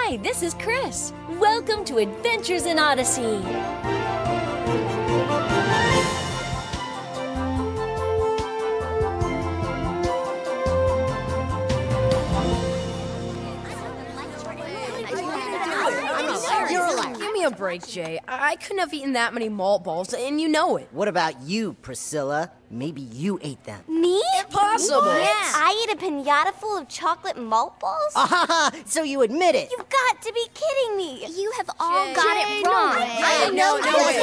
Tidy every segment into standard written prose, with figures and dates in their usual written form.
Hi, this is Chris. Welcome to Adventures in Odyssey. Give me a break, Jay. I couldn't have eaten that many malt balls, and you know it. What about you, Priscilla? Maybe you ate them. Me? Impossible. Yeah. I ate a piñata full of chocolate malt balls? So you admit it. You've got to be kidding me. You have all got it wrong. I know.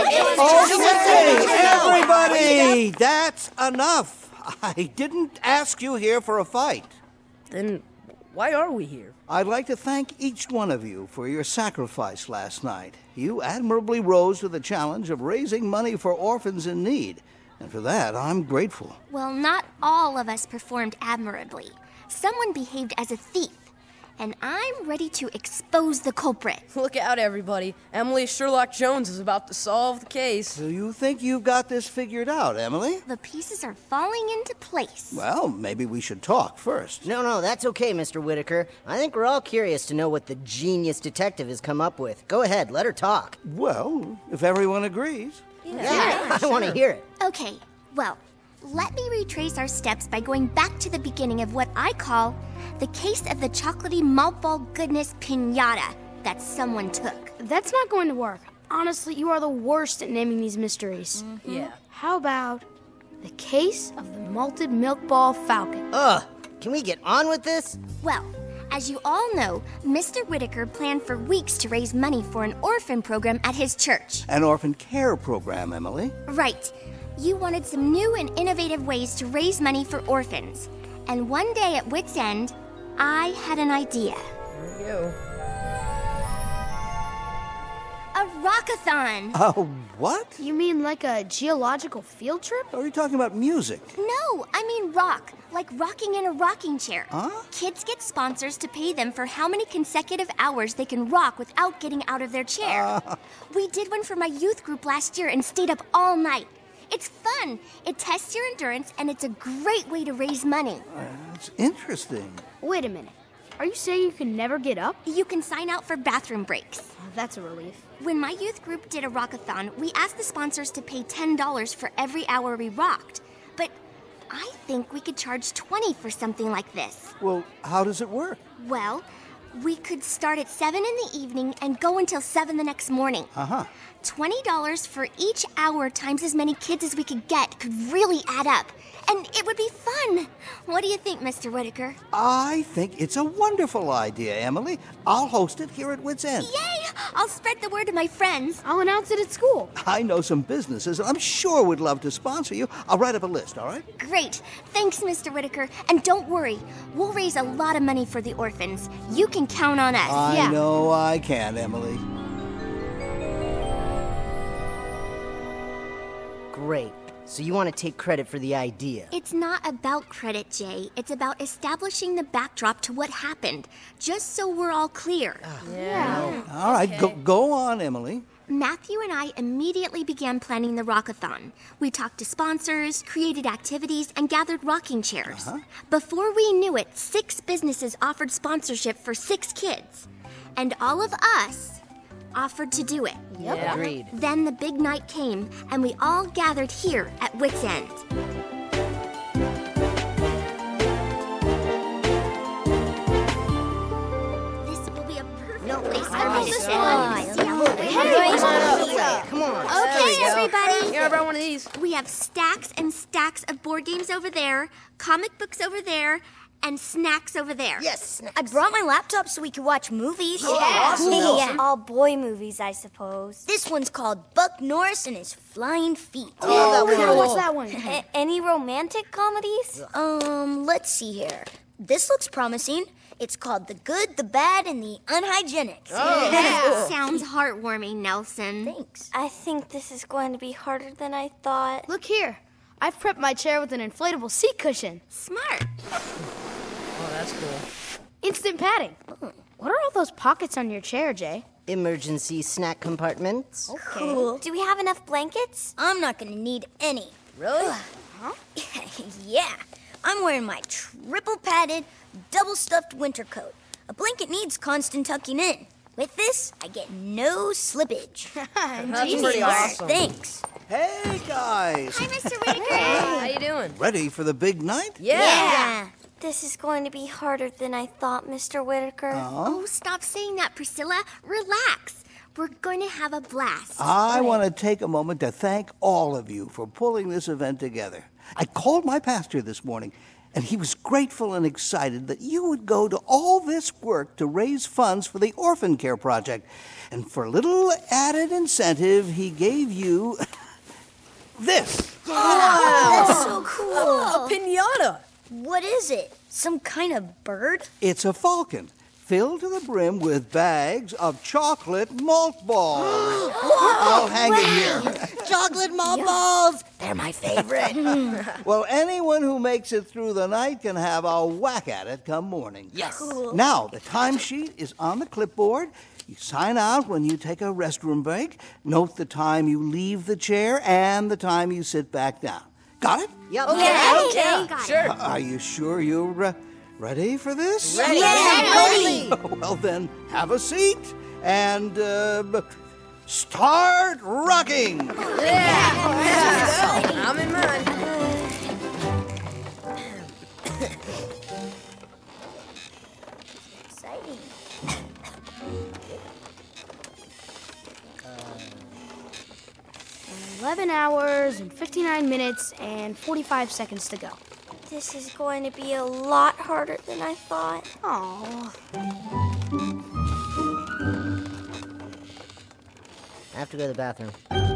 Okay, everybody! That's enough. I didn't ask you here for a fight. Then why are we here? I'd like to thank each one of you for your sacrifice last night. You admirably rose to the challenge of raising money for orphans in need. And for that, I'm grateful. Well, not all of us performed admirably. Someone behaved as a thief. And I'm ready to expose the culprit. Look out, everybody. Emily Sherlock Jones is about to solve the case. Do you think you've got this figured out, Emily? The pieces are falling into place. Well, maybe we should talk first. No, that's okay, Mr. Whitaker. I think we're all curious to know what the genius detective has come up with. Go ahead, let her talk. Well, if everyone agrees. Yeah, I want to hear it. Okay, well, let me retrace our steps by going back to the beginning of what I call the case of the chocolatey malt ball goodness piñata that someone took. That's not going to work. Honestly, you are the worst at naming these mysteries. Yeah. How about the case of the malted milk ball falcon? Can we get on with this? Well, as you all know, Mr. Whitaker planned for weeks to raise money for an orphan program at his church. An orphan care program, Emily. Right. You wanted some new and innovative ways to raise money for orphans. And one day at Wits End, I had an idea. Here we go. A rockathon! Oh, what? You mean like a geological field trip? Are you talking about music? No, I mean rock. Like rocking in a rocking chair. Huh? Kids get sponsors to pay them for how many consecutive hours they can rock without getting out of their chair. We did one for my youth group last year and stayed up all night. It's fun. It tests your endurance, and it's a great way to raise money. That's interesting. Wait a minute. Are you saying you can never get up? You can sign out for bathroom breaks. Oh, that's a relief. When my youth group did a rockathon, we asked the sponsors to pay $10 for every hour we rocked. But I think we could charge $20 for something like this. Well, how does it work? Well, we could start at 7 in the evening and go until 7 the next morning. $20 for each hour times as many kids as we could get could really add up. And it would be fun. What do you think, Mr. Whitaker? I think it's a wonderful idea, Emily. I'll host it here at Wits End. Yay! I'll spread the word to my friends. I'll announce it at school. I know some businesses I'm sure would love to sponsor you. I'll write up a list, all right? Great. Thanks, Mr. Whitaker. And don't worry, we'll raise a lot of money for the orphans. You can count on us. I know I can, Emily. Great. So you want to take credit for the idea? It's not about credit, Jay. It's about establishing the backdrop to what happened, just so we're all clear. All right, go on, Emily. Matthew and I immediately began planning the rockathon. We talked to sponsors, created activities, and gathered rocking chairs. Before we knew it, 6 businesses offered sponsorship for 6 kids. And all of us offered to do it. Agreed. Then the big night came, and we all gathered here at Wits End. This will be a perfect place for me to sit. Come on. Okay, everybody. Here, I brought one of these. We have stacks and stacks of board games over there, comic books over there, and snacks over there. Yes. I brought my laptop so we could watch movies. Yeah. All boy movies, I suppose. This one's called Buck Norris and His Flying Feet. What's that one? Any romantic comedies? Let's see here. This looks promising. It's called The Good, the Bad, and the Unhygienics. Sounds heartwarming, Nelson. Thanks. I think this is going to be harder than I thought. Look here. I've prepped my chair with an inflatable seat cushion. Smart. Oh, that's cool. Instant padding. What are all those pockets on your chair, Jay? Emergency snack compartments. Cool. Do we have enough blankets? I'm not going to need any. Really? Yeah. I'm wearing my triple padded, double stuffed winter coat. A blanket needs constant tucking in. With this, I get no slippage. That's pretty awesome. Thanks. Hey, guys! Hi, Mr. Whitaker. How you doing? Ready for the big night? Yeah. This is going to be harder than I thought, Mr. Whitaker. Oh, stop saying that, Priscilla. Relax. We're going to have a blast. I want to take a moment to thank all of you for pulling this event together. I called my pastor this morning, and he was grateful and excited that you would go to all this work to raise funds for the Orphan Care Project. And for a little added incentive, he gave you this. That's so cool. A piñata. What is it? Some kind of bird? It's a falcon filled to the brim with bags of chocolate malt balls. I'll hang it here. Chocolate malt balls! They're my favorite. Well, anyone who makes it through the night can have a whack at it come morning. Yes. Now, the timesheet is on the clipboard. You sign out when you take a restroom break. Note the time you leave the chair and the time you sit back down. Got it? Yep. Okay, got it. Are you sure you're ready for this? Ready. Well, then, have a seat and start rocking. I'm in mine. Exciting. 11 hours and 59 minutes and 45 seconds to go. This is going to be a lot harder than I thought. Oh. I have to go to the bathroom.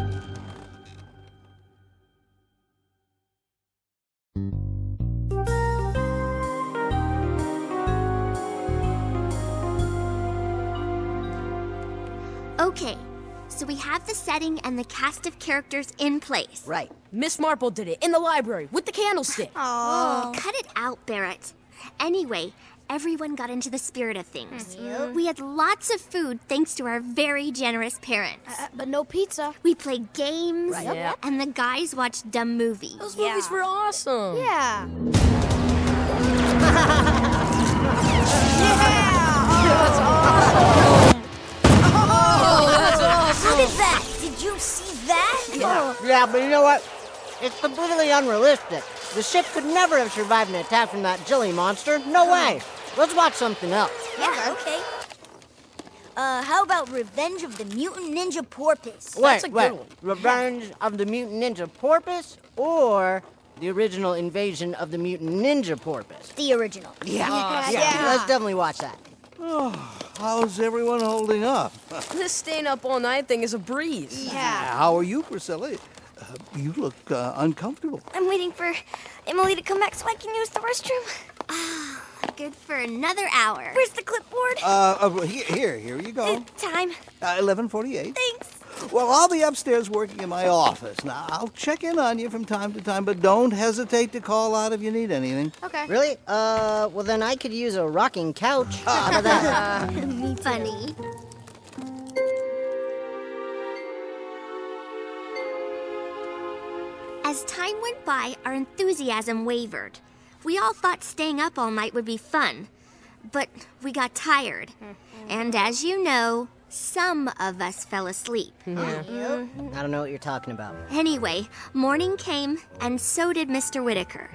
Okay, so we have the setting and the cast of characters in place. Right. Miss Marple did it in the library with the candlestick. Oh, cut it out, Barrett. Anyway, everyone got into the spirit of things. We had lots of food thanks to our very generous parents. But no pizza. We played games, Right. Yep. and the guys watched dumb movies. Those movies were awesome. Yeah. Look at that! Did you see that? Yeah, but you know what? It's completely unrealistic. The ship could never have survived an attack from that jelly monster. No way. Let's watch something else. Yeah, okay. How about Revenge of the Mutant Ninja Porpoise? That's a good one. Revenge of the Mutant Ninja Porpoise or the original Invasion of the Mutant Ninja Porpoise? The original. Yeah. Let's definitely watch that. How's everyone holding up? This staying up all night thing is a breeze. How are you, Priscilla? You look uncomfortable. I'm waiting for Emily to come back so I can use the restroom. Good for another hour. Where's the clipboard? Here you go. Time. 11:48. Thanks. Well, I'll be upstairs working in my office. Now, I'll check in on you from time to time, but don't hesitate to call out if you need anything. Okay. Really? Well then I could use a rocking couch. How about that? Funny. As time went by, our enthusiasm wavered. We all thought staying up all night would be fun, but we got tired. And as you know, some of us fell asleep. I don't know what you're talking about. Anyway, morning came, and so did Mr. Whitaker.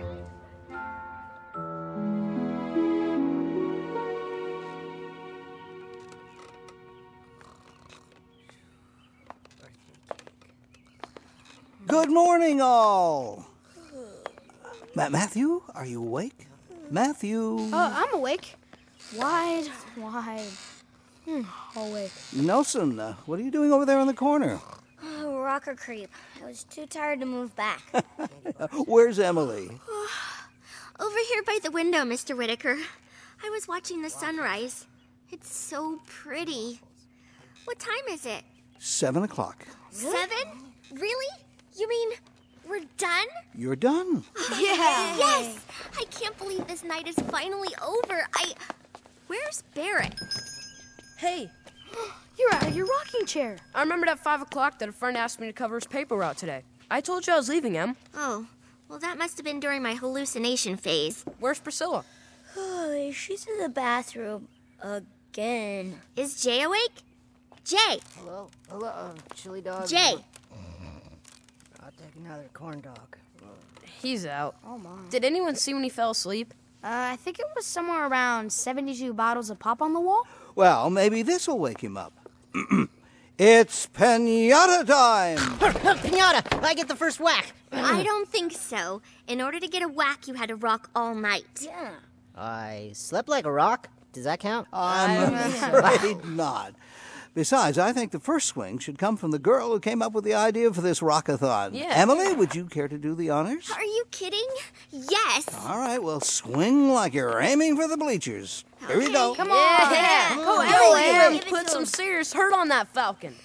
Good morning, all. Matthew, are you awake? Matthew. I'm awake. Wide. Awake. Nelson, what are you doing over there in the corner? Oh, rocker creep. I was too tired to move back. Where's Emily? Over here by the window, Mr. Whitaker. I was watching the sunrise. It's so pretty. What time is it? 7 o'clock. 7? Really? You mean we're done? You're done. Yeah. Yes! I can't believe this night is finally over. Where's Barrett? Hey, You're out of your rocking chair. I remembered at 5 o'clock that a friend asked me to cover his paper route today. I told you I was leaving, Em. Oh, well, that must have been during my hallucination phase. Where's Priscilla? She's in the bathroom. again. Is Jay awake? Jay! Hello, chili dog. Jay! I'll take another corn dog. He's out. Oh, my. Did anyone see when he fell asleep? I think it was somewhere around 72 bottles of pop on the wall. Well, maybe this'll wake him up. It's pinata time! Pinata! I get the first whack. I don't think so. In order to get a whack, you had to rock all night. Yeah. I slept like a rock. Does that count? I'm afraid not. Besides, I think the first swing should come from the girl who came up with the idea for this rockathon. Yeah. Emily, would you care to do the honors? Are you kidding? Yes. All right, well, swing like you're aiming for the bleachers. Here you go. Come on. Yeah. Go, Em. Em. Put some serious hurt on that falcon.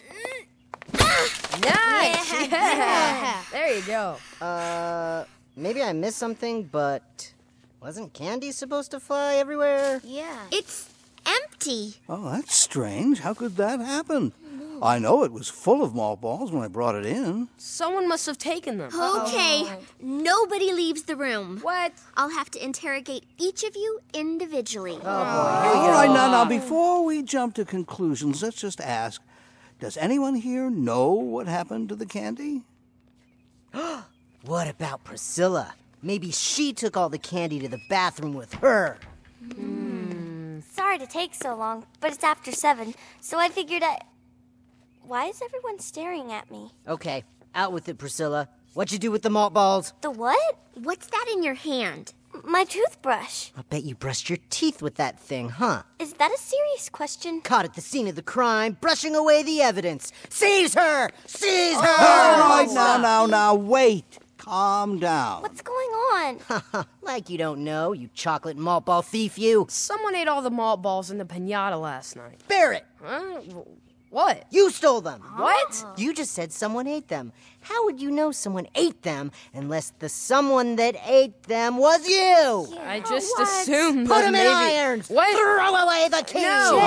Nice. Yeah. There you go. Maybe I missed something, but wasn't candy supposed to fly everywhere? Yeah. It's empty. Oh, that's strange. How could that happen? I know it was full of malt balls when I brought it in. Someone must have taken them. Okay, nobody leaves the room. What? I'll have to interrogate each of you individually. All right, now, before we jump to conclusions, let's just ask, does anyone here know what happened to the candy? What about Priscilla? Maybe she took all the candy to the bathroom with her. Sorry to take so long, but it's after 7, so I figured Why is everyone staring at me? Okay, out with it, Priscilla. What'd you do with the malt balls? The what? What's that in your hand? My toothbrush. I bet you brushed your teeth with that thing, huh? Is that a serious question? Caught at the scene of the crime, brushing away the evidence. Seize her! Seize her! All right, now, wait. Calm down. What's going on? Like you don't know, you chocolate malt ball thief, you. Someone ate all the malt balls in the pinata last night. Barrett, Huh? What? you stole them. What? You just said someone ate them. How would you know someone ate them unless the someone that ate them was you? I just assumed Put that them maybe... in irons. What? Throw away the key.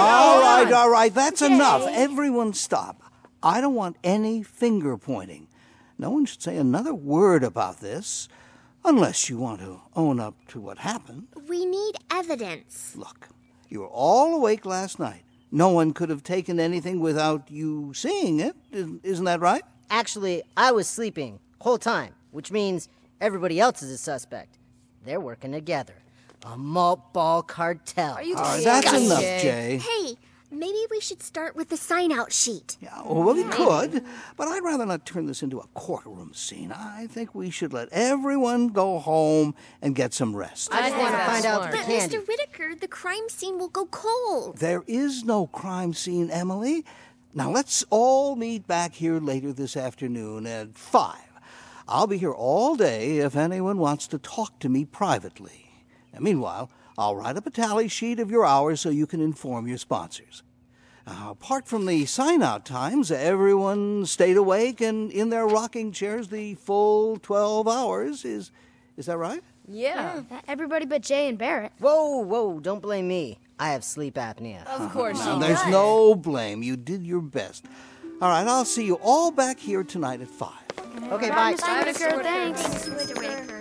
All right, that's enough. Everyone stop. I don't want any finger pointing. No one should say another word about this, unless you want to own up to what happened. We need evidence. Look, you were all awake last night. No one could have taken anything without you seeing it. Isn't that right? Actually, I was sleeping whole time, which means everybody else is a suspect. They're working together. A malt ball cartel. Are you All right, serious? that's enough, Jay. Hey, maybe we should start with the sign-out sheet. Yeah, well, we could, but I'd rather not turn this into a courtroom scene. I think we should let everyone go home and get some rest. I just want to find out the But candy. Mr. Whitaker, the crime scene will go cold. There is no crime scene, Emily. Now, let's all meet back here later this afternoon at 5. I'll be here all day if anyone wants to talk to me privately. And meanwhile, I'll write up a tally sheet of your hours so you can inform your sponsors. Apart from the sign-out times, everyone stayed awake and in their rocking chairs the full 12 hours. Is that right? Yeah. Everybody but Jay and Barrett. Whoa, don't blame me. I have sleep apnea. Of course Now, you there's no blame. You did your best. All right, I'll see you all back here tonight at 5. Okay, bye. Mr. Whitaker, thanks. Mr. Whitaker.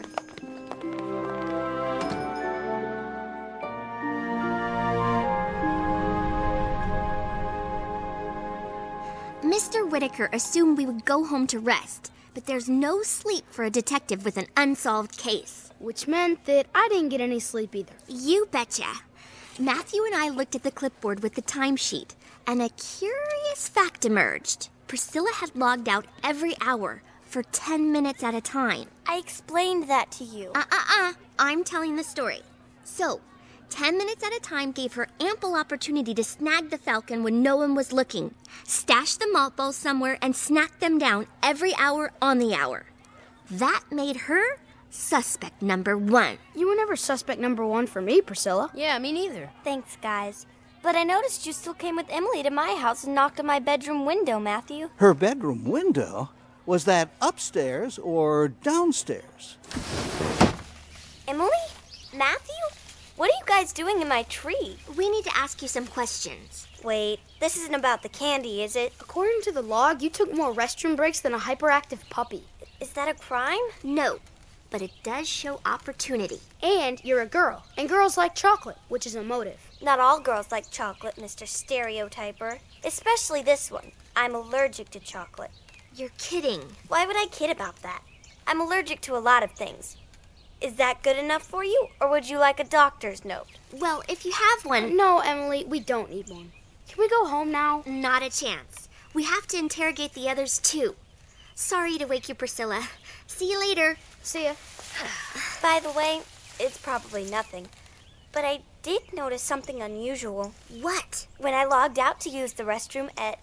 Mr. Whitaker assumed we would go home to rest, but there's no sleep for a detective with an unsolved case. Which meant that I didn't get any sleep either. You betcha. Matthew and I looked at the clipboard with the timesheet, and a curious fact emerged. Priscilla had logged out every hour for 10 minutes at a time. I explained that to you. I'm telling the story. So, 10 minutes at a time gave her ample opportunity to snag the falcon when no one was looking, stash the malt balls somewhere, and snack them down every hour on the hour. That made her suspect number 1. You were never suspect number 1 for me, Priscilla. Yeah, me neither. Thanks, guys. But I noticed you still came with Emily to my house and knocked on my bedroom window, Matthew. Her bedroom window? Was that upstairs or downstairs? Emily? Matthew? What are you guys doing in my tree? We need to ask you some questions. Wait, this isn't about the candy, is it? According to the log, you took more restroom breaks than a hyperactive puppy. Is that a crime? No, but it does show opportunity. And you're a girl, and girls like chocolate, which is a motive. Not all girls like chocolate, Mr. Stereotyper. Especially this one. I'm allergic to chocolate. You're kidding. Why would I kid about that? I'm allergic to a lot of things. Is that good enough for you, or would you like a doctor's note? Well, if you have one... No, Emily, we don't need one. Can we go home now? Not a chance. We have to interrogate the others, too. Sorry to wake you, Priscilla. See you later. See ya. By the way, it's probably nothing, but I did notice something unusual. What? When I logged out to use the restroom at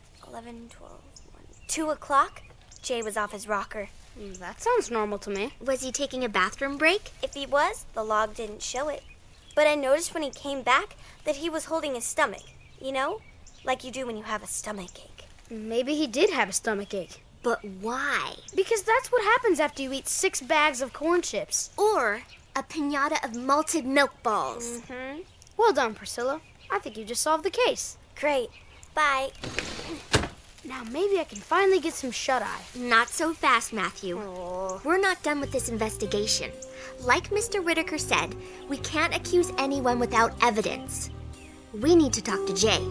2 o'clock, Jay was off his rocker. That sounds normal to me. Was he taking a bathroom break? If he was, the log didn't show it. But I noticed when he came back that he was holding his stomach. You know? Like you do when you have a stomachache. Maybe he did have a stomachache. But why? Because that's what happens after you eat 6 bags of corn chips. Or a piñata of malted milk balls. Mm-hmm. Well done, Priscilla. I think you just solved the case. Great. Bye. Now maybe I can finally get some shut-eye. Not so fast, Matthew. Oh. We're not done with this investigation. Like Mr. Whitaker said, we can't accuse anyone without evidence. We need to talk to Jay.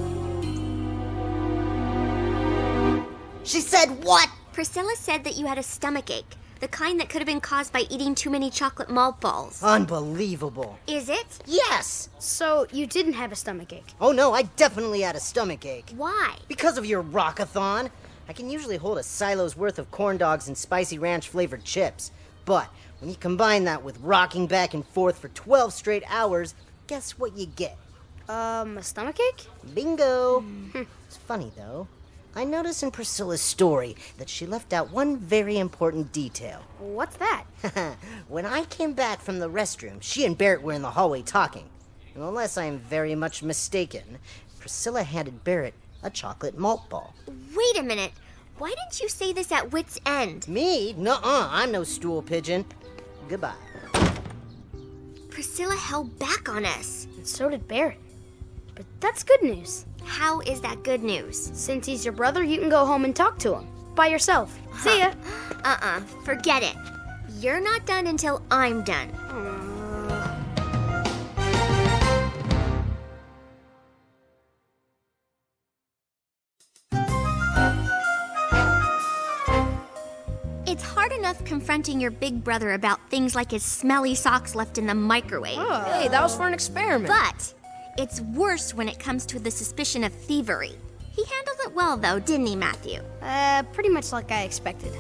She said what? Priscilla said that you had a stomachache, the kind that could have been caused by eating too many chocolate malt balls. Unbelievable. Is it? Yes. So you didn't have a stomachache? Oh no, I definitely had a stomachache. Why? Because of your rockathon. I can usually hold a silo's worth of corn dogs and spicy ranch flavored chips. But when you combine that with rocking back and forth for 12 straight hours, guess what you get? A stomachache? Bingo. It's funny though. I noticed in Priscilla's story that she left out one very important detail. What's that? When I came back from the restroom, she and Barrett were in the hallway talking. And unless I am very much mistaken, Priscilla handed Barrett a chocolate malt ball. Wait a minute. Why didn't you say this at wit's end? Me? Nuh-uh, I'm no stool pigeon. Goodbye. Priscilla held back on us. And so did Barrett. But that's good news. How is that good news? Since he's your brother, you can go home and talk to him. By yourself. See ya. Forget it. You're not done until I'm done. It's hard enough confronting your big brother about things like his smelly socks left in the microwave. Oh, hey, that was for an experiment. But it's worse when it comes to the suspicion of thievery. He handled it well, though, didn't he, Matthew? Pretty much like I expected.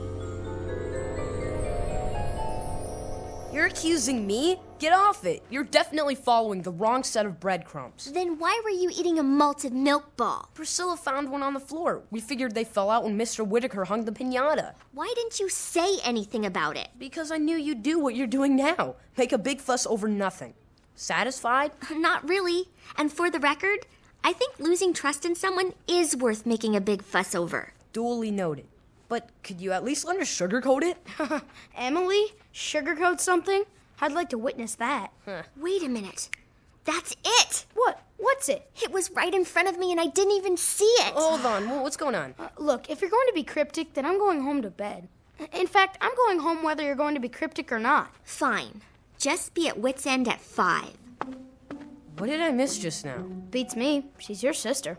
You're accusing me? Get off it. You're definitely following the wrong set of breadcrumbs. Then why were you eating a malted milk ball? Priscilla found one on the floor. We figured they fell out when Mr. Whitaker hung the piñata. Why didn't you say anything about it? Because I knew you'd do what you're doing now. Make a big fuss over nothing. Satisfied? Not really. And for the record, I think losing trust in someone is worth making a big fuss over. Duly noted. But could you at least learn to sugarcoat it? Emily? Sugarcoat something? I'd like to witness that. Wait a minute. That's it! What? What's it? It was right in front of me and I didn't even see it. Hold on. What's going on? Look, if you're going to be cryptic, then I'm going home to bed. In fact, I'm going home whether you're going to be cryptic or not. Fine. Just be at wit's end at 5. What did I miss just now? Beats me. She's your sister.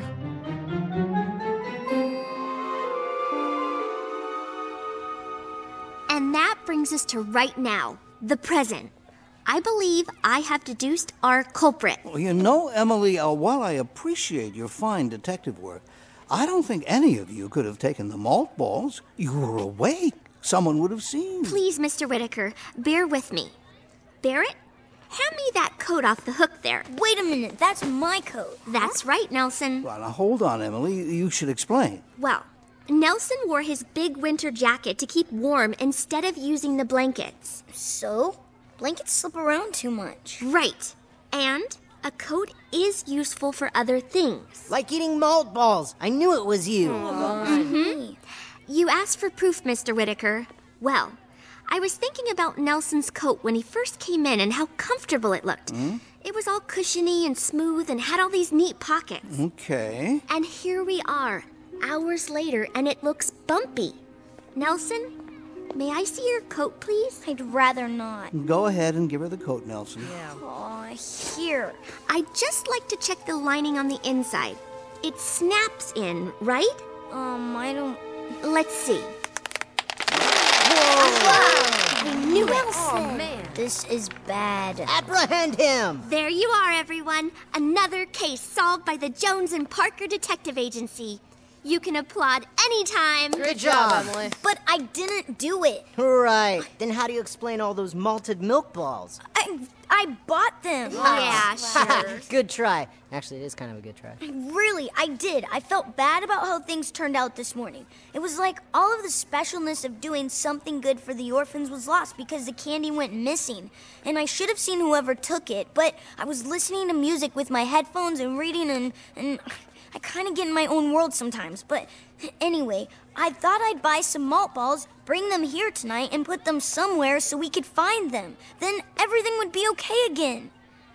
And that brings us to right now, the present. I believe I have deduced our culprit. Well, you know, Emily, while I appreciate your fine detective work, I don't think any of you could have taken the malt balls. You were awake. Someone would have seen. Please, Mr. Whitaker, bear with me. Barrett, hand me that coat off the hook there. Wait a minute, that's my coat. That's right, Nelson. Well, now, hold on, Emily. You should explain. Well, Nelson wore his big winter jacket to keep warm instead of using the blankets. So? Blankets slip around too much. Right. And a coat is useful for other things. Like eating malt balls. I knew it was you. You asked for proof, Mr. Whitaker. Well, I was thinking about Nelson's coat when he first came in and how comfortable it looked. It was all cushiony and smooth and had all these neat pockets. Okay. And here we are, hours later, and it looks bumpy. Nelson, May I see your coat, please? I'd rather not. Go ahead and give her the coat, Nelson. Aw, here. I'd just like to check the lining on the inside. It snaps in, right? I don't... Let's see. I knew it. Oh, man. This is bad. Apprehend him! There you are, everyone. Another case solved by the Jones and Parker Detective Agency. You can applaud anytime. Good job, Emily. But I didn't do it. Right. Then how do you explain all those malted milk balls? I bought them. Yeah, sure. Good try. Actually, it is kind of a good try. Really, I did. I felt bad about how things turned out this morning. It was like all of the specialness of doing something good for the orphans was lost because the candy went missing. And I should have seen whoever took it, but I was listening to music with my headphones and reading and I kind of get in my own world sometimes. But anyway, I thought I'd buy some malt balls, bring them here tonight, and put them somewhere so we could find them. Then everything would be okay again.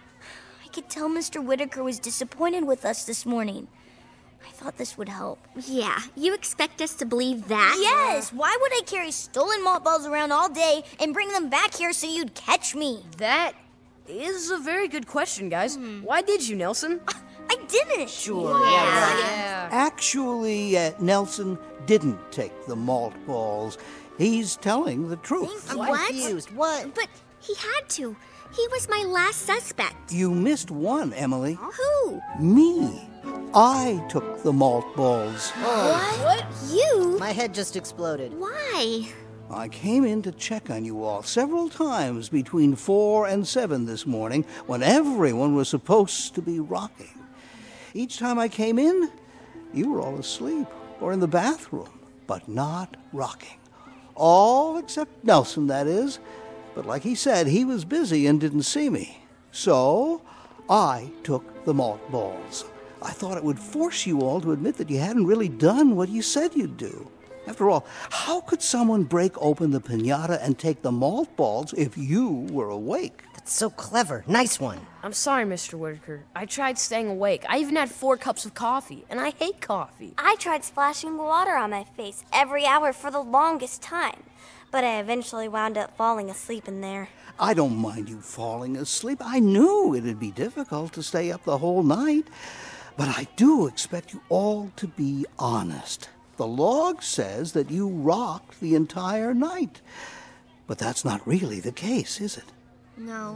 I could tell Mr. Whitaker was disappointed with us this morning. I thought this would help. Yeah, you expect us to believe that? Yes! Why would I carry stolen malt balls around all day and bring them back here so you'd catch me? That is a very good question, guys. Why did you, Nelson? I didn't. Sure. Yeah. Actually, Nelson didn't take the malt balls. He's telling the truth. I'm What? confused. What? But he had to. He was my last suspect. You missed one, Emily. Who? Me. I took the malt balls. What? You? My head just exploded. Why? I came in to check on you all several times between 4 and 7 this morning when everyone was supposed to be rocking. Each time I came in, you were all asleep or in the bathroom, but not rocking. All except Nelson, that is. But like he said, he was busy and didn't see me. So I took the malt balls. I thought it would force you all to admit that you hadn't really done what you said you'd do. After all, how could someone break open the piñata and take the malt balls if you were awake? That's so clever. Nice one. I'm sorry, Mr. Whitaker. I tried staying awake. I even had 4 cups of coffee, and I hate coffee. I tried splashing water on my face every hour for the longest time, but I eventually wound up falling asleep in there. I don't mind you falling asleep. I knew it'd be difficult to stay up the whole night. But I do expect you all to be honest. The log says that you rocked the entire night. But that's not really the case, is it? No.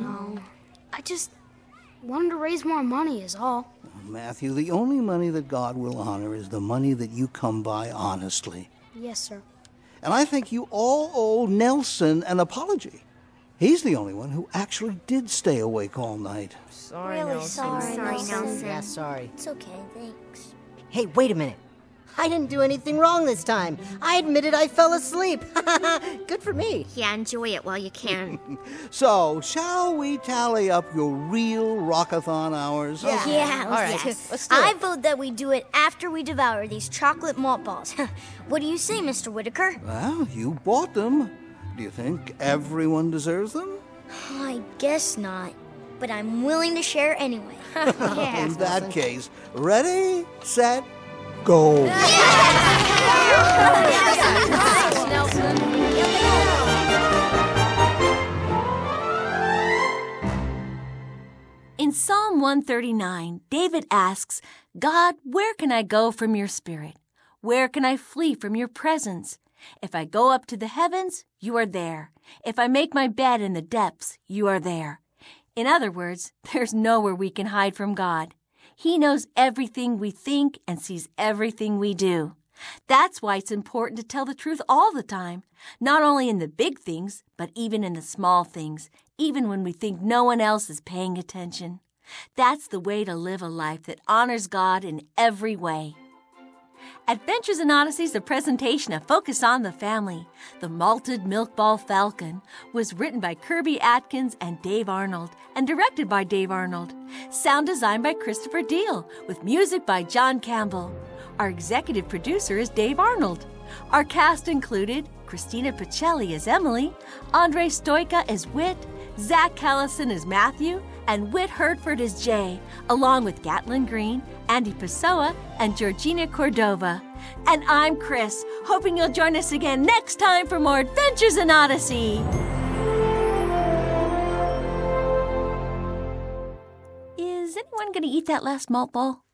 I just wanted to raise more money is all. Matthew, the only money that God will honor is the money that you come by honestly. Yes, sir. And I think you all owe Nelson an apology. He's the only one who actually did stay awake all night. Sorry, Really Nelson. sorry, Nelson. Yeah, sorry. It's okay, thanks. Hey, wait a minute. I didn't do anything wrong this time. I admitted I fell asleep. Good for me. Yeah, enjoy it while you can. So, shall we tally up your real Rockathon hours? Yeah, All right, let's do I it. vote that we do it after we devour these chocolate malt balls. What do you say, Mr. Whitaker? Well, you bought them. Do you think everyone deserves them? I guess not, but I'm willing to share anyway. In that case, ready, set, go. In Psalm 139, David asks, God, where can I go from your spirit? Where can I flee from your presence? If I go up to the heavens, you are there. If I make my bed in the depths, you are there. In other words, there's nowhere we can hide from God. He knows everything we think and sees everything we do. That's why it's important to tell the truth all the time, not only in the big things, but even in the small things, even when we think no one else is paying attention. That's the way to live a life that honors God in every way. Adventures in Odyssey is a presentation of Focus on the Family. The Malted Milk Ball Falcon was written by Kirby Atkins and Dave Arnold and directed by Dave Arnold. Sound designed by Christopher Deal with music by John Campbell. Our executive producer is Dave Arnold. Our cast included Christina Pacelli as Emily, Andre Stoica as Whit, Zach Callison as Matthew, And Whit Hertford is Jay, along with Gatlin Green, Andy Pessoa, and Georgina Cordova. And I'm Chris, hoping you'll join us again next time for more Adventures in Odyssey. Is anyone going to eat that last malt ball?